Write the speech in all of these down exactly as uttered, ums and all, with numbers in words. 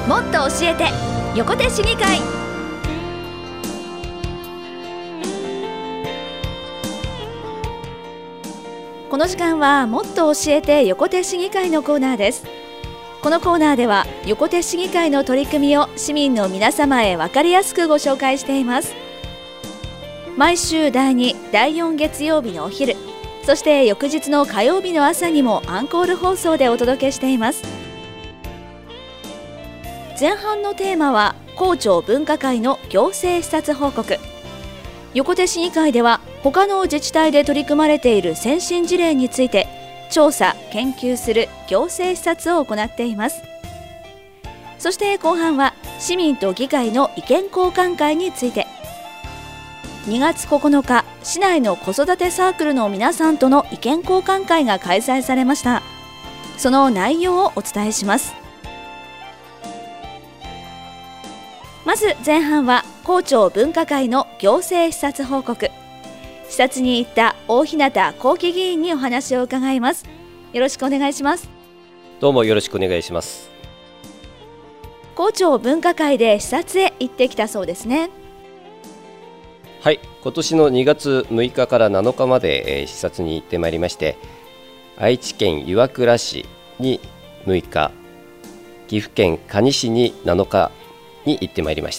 もっと教えて横手市議会。この時間はもっと教えて横手市議会のコーナーです。このコーナーでは横手市議会の取り組みを市民の皆様へ分かりやすくご紹介しています。毎週だいに、だいよん月曜日のお昼、そして翌日の火曜日の朝にもアンコール放送でお届けしています。前半のテーマは公聴分科会の行政視察報告。横手市議会では他の自治体で取り組まれている先進事例について調査・研究する行政視察を行っています。そして後半は市民と議会の意見交換会について。にがつここのか、市内の子育てサークルの皆さんとの意見交換会が開催されました。その内容をお伝えします。まず前半は公聴分科会の行政視察報告。視察に行った大日向幸喜議員にお話を伺います。よろしくお願いします。 どうもよろしくお願いします。 公聴分科会で視察へ行ってきたそうですね。 はい、今年のにがつむいかからなのかまで、えー、視察に行ってまいりまして、愛知県岩倉市にむいか、岐阜県可児市になのかに行ってまいりました。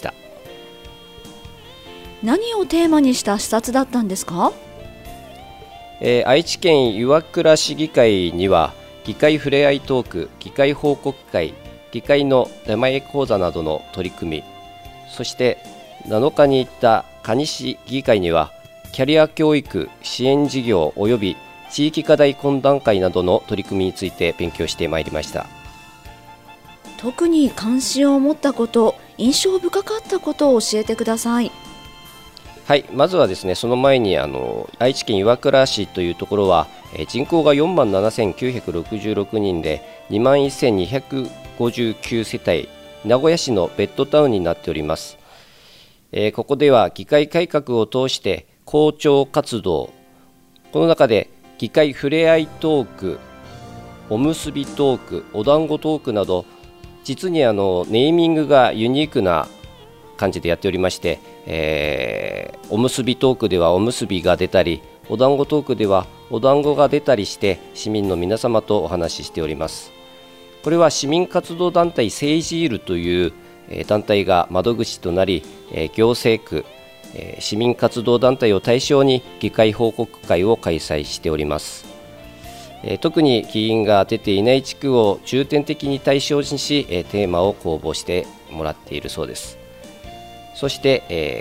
何をテーマにした視察だったんですか？ えー、愛知県岩倉市議会には議会ふれあいトーク、議会報告会、議会の出前講座などの取り組み、そしてなのかに行った可児市議会にはキャリア教育支援事業および地域課題懇談会などの取り組みについて勉強してまいりました。 特に関心を持ったこと、印象深かったことを教えてください。 はい、まずはですね、その前にあの愛知県岩倉市というところは、えー、人口がよんまんななせんきゅうひゃくろくじゅうろくにんでにまんせんにひゃくごじゅうきゅう世帯、名古屋市のベッドタウンになっております。えー、ここでは議会改革を通して公聴活動、この中で議会ふれあいトーク、おむすびトーク、お団子トークなど実にあのネーミングがユニークな感じでやっておりまして、えー、おむすびトークではおむすびが出たり、お団子トークではお団子が出たりして市民の皆様とお話ししております。これは市民活動団体セイジールという団体が窓口となり、行政区、市民活動団体を対象に議会報告会を開催しております。特に議員が出ていない地区を重点的に対象にし、テーマを公募してもらっているそうです。そして、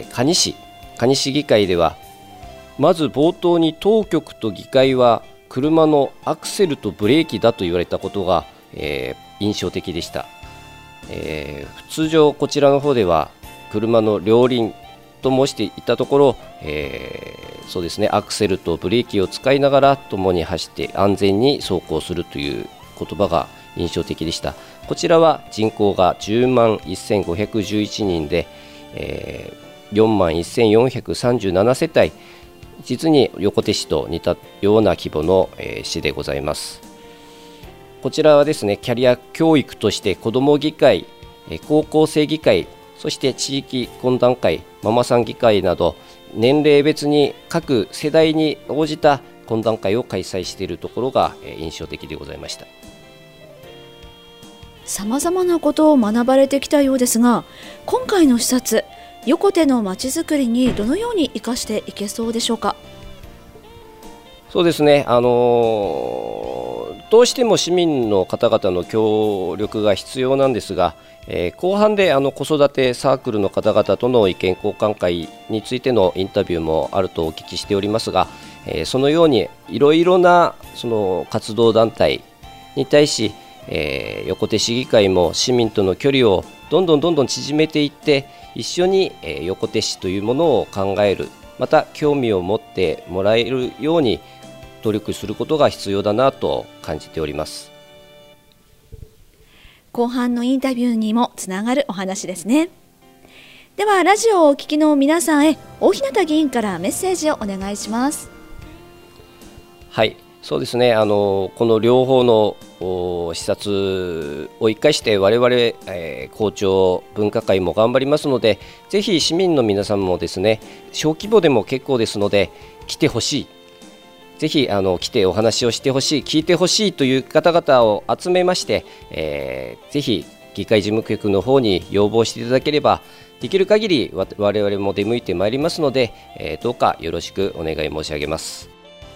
可児市、可児市議会ではまず冒頭に当局と議会は車のアクセルとブレーキだと言われたことが、えー、印象的でした。えー、通常こちらの方では車の両輪と申していたところ、えー、そうですね、アクセルとブレーキを使いながら共に走って安全に走行するという言葉が印象的でした。こちらは人口がじゅうまんせんごひゃくじゅういちにんで、えー、よんまんせんよんひゃくさんじゅうなな世帯、実に横手市と似たような規模の、えー、市でございます。こちらはですね、キャリア教育として子ども議会、高校生議会、そして地域懇談会、ママさん議会など年齢別に各世代に応じた懇談会を開催しているところが印象的でございました。 さまざまなことを学ばれてきたようですが、今回の視察、横手のまちづくりにどのように生かしていけそうでしょうか？ そうですね、あのー、どうしても市民の方々の協力が必要なんですが、えー、後半であの子育てサークルの方々との意見交換会についてのインタビューもあるとお聞きしておりますが、えー、そのようにいろいろなその活動団体に対し、えー、横手市議会も市民との距離をどんどんどんどん縮めていって、一緒に、えー、横手市というものを考える、また興味を持ってもらえるように努力することが必要だなと感じております。 後半のインタビューにもつながるお話ですね。ではラジオをお聞きの皆さんへ、大日向議員からメッセージをお願いします。 はい、 そうですね、あのこの両方の視察を生かして我々、えー、校長分科会も頑張りますので、ぜひ市民の皆さんもですね、小規模でも結構ですので来てほしい、ぜひあの来てお話をしてほしい、聞いてほしいという方々を集めまして、えー、ぜひ議会事務局の方に要望していただければ、できる限り我々も出向いてまいりますので、えー、どうかよろしくお願い申し上げます。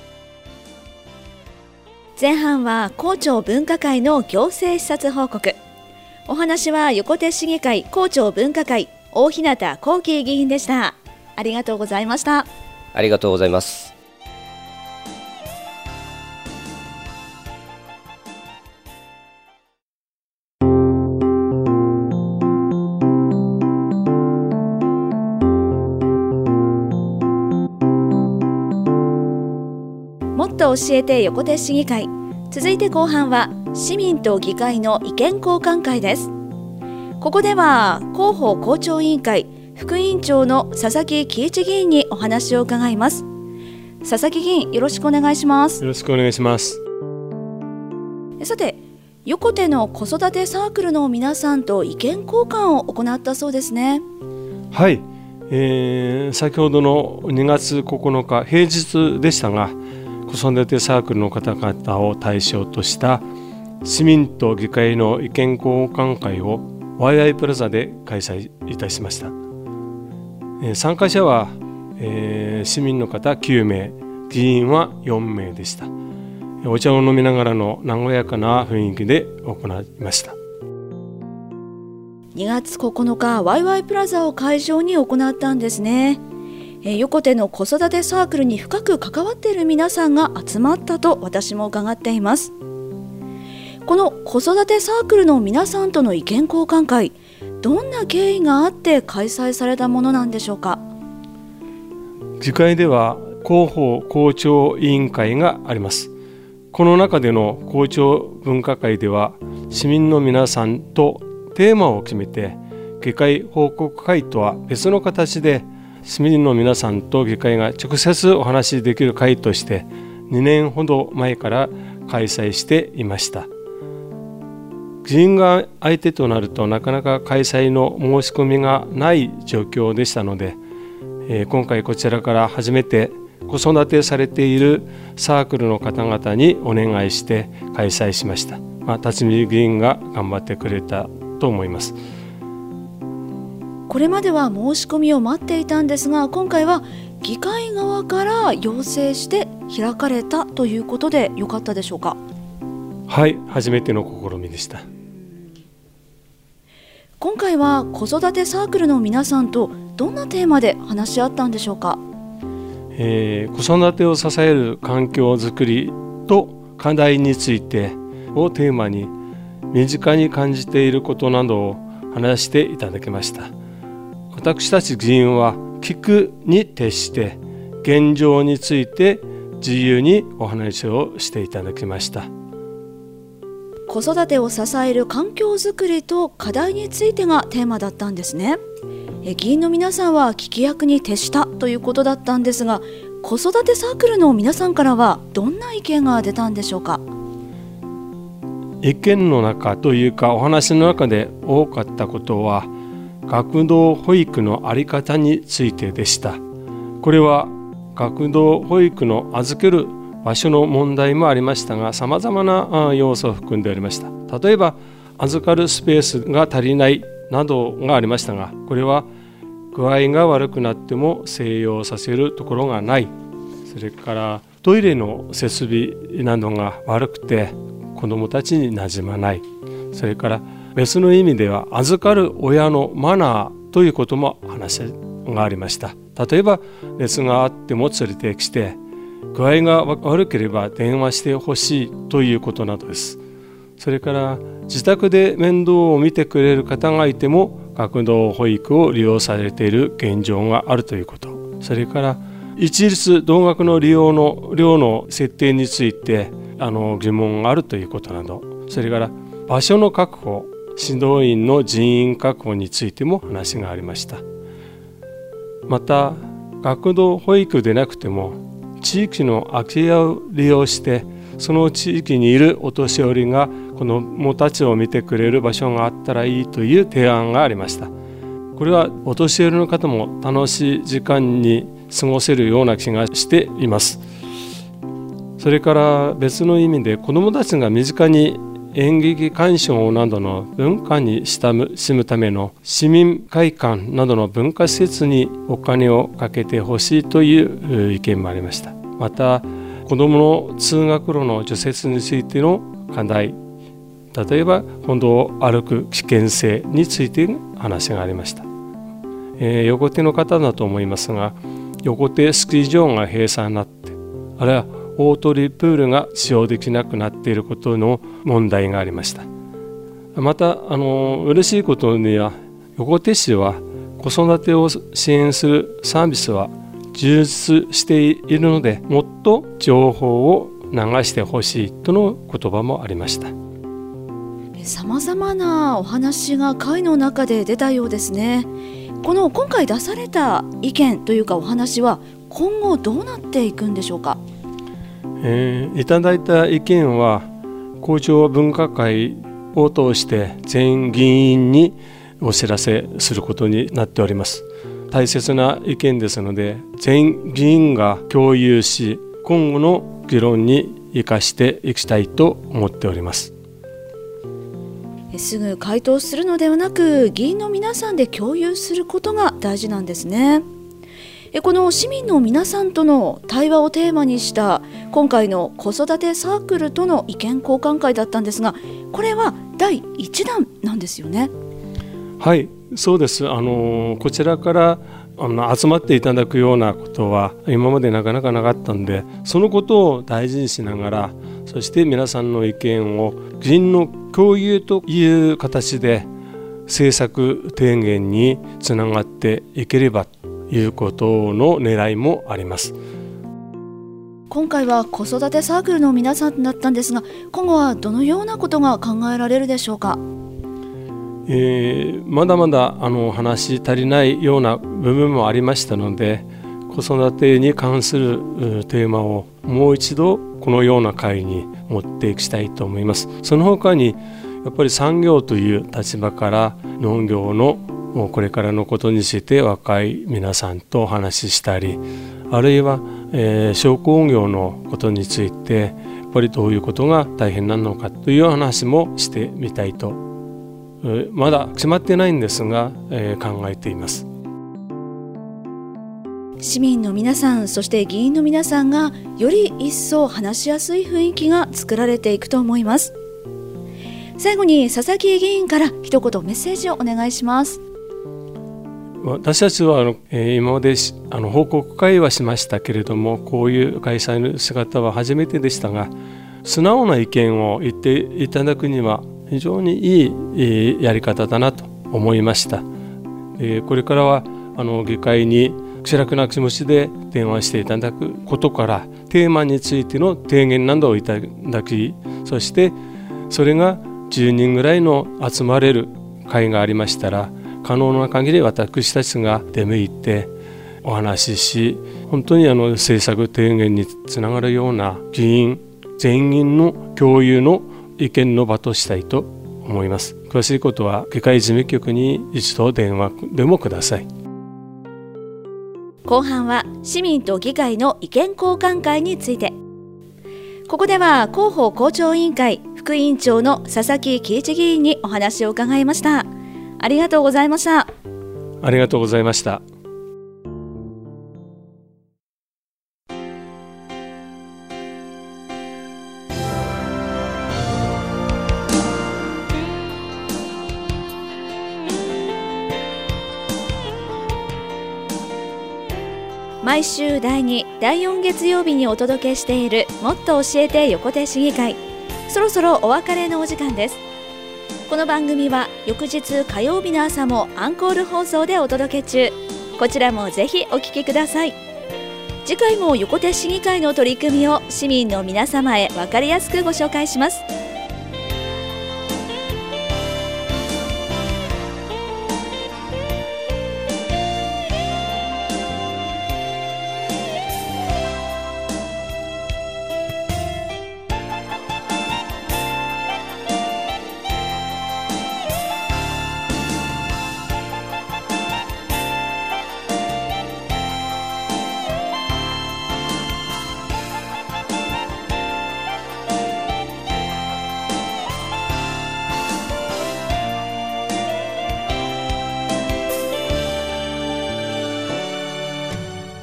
前半は校長分科会の行政視察報告。お話は横手市議会校長分科会大日向幸喜議員でした。ありがとうございました。 ありがとうございます。 もっと教えて横手市議会。続いて後半は市民と議会の意見交換会です。ここでは広報校長委員会副委員長の佐々木喜一議員にお話を伺います。佐々木議員、よろしくお願いします。 よろしくお願いします。 さて、横手の子育てサークルの皆さんと意見交換を行ったそうですね。 はい、えー、先ほどのにがつここのか平日でしたが、子育てサークルの方々を対象とした市民と議会の意見交換会を ワイワイ プラザで開催いたしました。えー、参加者は、えー、市民の方きゅうめい、議員はよんめいでした。お茶を飲みながらの和やかな雰囲気で行いました。 にがつここのか ワイワイ プラザを会場に行ったんですね。横手の子育てサークルに深く関わっている皆さんが集まったと私も伺っています。この子育てサークルの皆さんとの意見交換会、どんな経緯があって開催されたものなんでしょうか。 議会では広報校長委員会があります。この中での校長分科会では市民の皆さんとテーマを決めて、議会報告会とは別の形で市民の皆さんと議会が直接お話しできる会としてにねんほど前から開催していました。議員が相手となるとなかなか開催の申し込みがない状況でしたので、えー、今回こちらから初めて子育てされているサークルの方々にお願いして開催しました。まあ、辰巳議員が頑張ってくれたと思います。 これまでは申し込みを待っていたんですが、今回は議会側から要請して開かれたということでよかったでしょうか。 はい、初めての試みでした。 今回は子育てサークルの皆さんとどんなテーマで話し合ったんでしょうか。 えー、子育てを支える環境づくりと課題についてをテーマに、身近に感じていることなどを話していただきました。私たち議員は聞くに徹して現状について自由にお話をしていただきました。 子育てを支える環境づくりと課題についてがテーマだったんですね。え議員の皆さんは聞き役に徹したということだったんですが、子育てサークルの皆さんからはどんな意見が出たんでしょうか。 意見の中というかお話の中で多かったことは学童保育の在り方についてでした。これは学童保育の預ける場所の問題もありましたが、さまざまな要素を含んでおりました。例えば預かるスペースが足りないなどがありましたが、これは具合が悪くなっても静養させるところがない、それからトイレの設備などが悪くて子どもたちに馴染まない、それから別の意味では預かる親のマナーということも話がありました。例えば熱があっても連れてきて、具合が悪ければ電話してほしいということなどです。それから自宅で面倒を見てくれる方がいても学童保育を利用されている現状があるということ、それから一律同額の利用の量の設定についてあの疑問があるということなど、それから場所の確保、指導員の人員確保についても話がありました。また学童保育でなくても地域の空き家を利用してその地域にいるお年寄りが子どもたちを見てくれる場所があったらいいという提案がありました。これはお年寄りの方も楽しい時間に過ごせるような気がしています。それから別の意味で子どもたちが身近に演劇鑑賞などの文化に親しむための市民会館などの文化施設にお金をかけてほしいという意見もありました。また子どもの通学路の除雪についての課題、例えば歩道を歩く危険性について話がありました。えー、横手の方だと思いますが、横手スキー場が閉鎖になって、あるいは大鳥プールが使用できなくなっていることの問題がありました。またあの嬉しいことには、横手市は子育てを支援するサービスは充実しているので、もっと情報を流してほしいとの言葉もありました。 さまざまなお話が会の中で出たようですね。この今回出された意見というかお話は今後どうなっていくんでしょうか。 えー、いただいた意見は校長分科会を通して全議員にお知らせすることになっております。大切な意見ですので、全議員が共有し、今後の議論に生かしていきたいと思っております。 すぐ回答するのではなく、議員の皆さんで共有することが大事なんですね。この市民の皆さんとの対話をテーマにした今回の子育てサークルとの意見交換会だったんですが、これはだいいちだんなんですよね。 はい、そうです。あのこちらからあの集まっていただくようなことは今までなかなかなかったんで、そのことを大事にしながら、そして皆さんの意見を議員の共有という形で政策提言につながっていければということの狙いもあります。 今回は子育てサークルの皆さんだったんですが、今後はどのようなことが考えられるでしょうか。 えー、まだまだあの話し足りないような部分もありましたので、子育てに関するテーマをもう一度このような会に持っていきたいと思います。その他にやっぱり産業という立場から農業のこれからのことについて若い皆さんとお話ししたり、あるいは、えー、商工業のことについてやっぱりどういうことが大変なのかという話もしてみたいと、まだ決まってないんですが、えー、考えています。 市民の皆さん、そして議員の皆さんがより一層話しやすい雰囲気が作られていくと思います。最後に佐々木議員から一言メッセージをお願いします。 私たちはあの、えー、今まであの報告会はしましたけれども、こういう開催の姿は初めてでしたが、素直な意見を言っていただくには非常にいい、えー、やり方だなと思いました。えー、これからはあの議会に気楽な気持ちで電話していただくことから、テーマについての提言などをいただき、そしてそれがじゅうにんぐらいの集まれる会がありましたら、可能な限り私たちが出向いてお話しし、本当にあの政策提言につながるような議員全員の共有の意見の場としたいと思います。詳しいことは議会事務局に一度電話でもください。 後半は市民と議会の意見交換会について。ここでは広報校長委員会副委員長の佐々木喜一議員にお話を伺いました。ありがとうございました。 ありがとうございました。 毎週だいに、だいよん月曜日にお届けしているもっと教えて横手市議会。そろそろお別れのお時間です。この番組は翌日火曜日の朝もアンコール放送でお届け中。こちらもぜひお聞きください。次回も横手市議会の取り組みを市民の皆様へ分かりやすくご紹介します。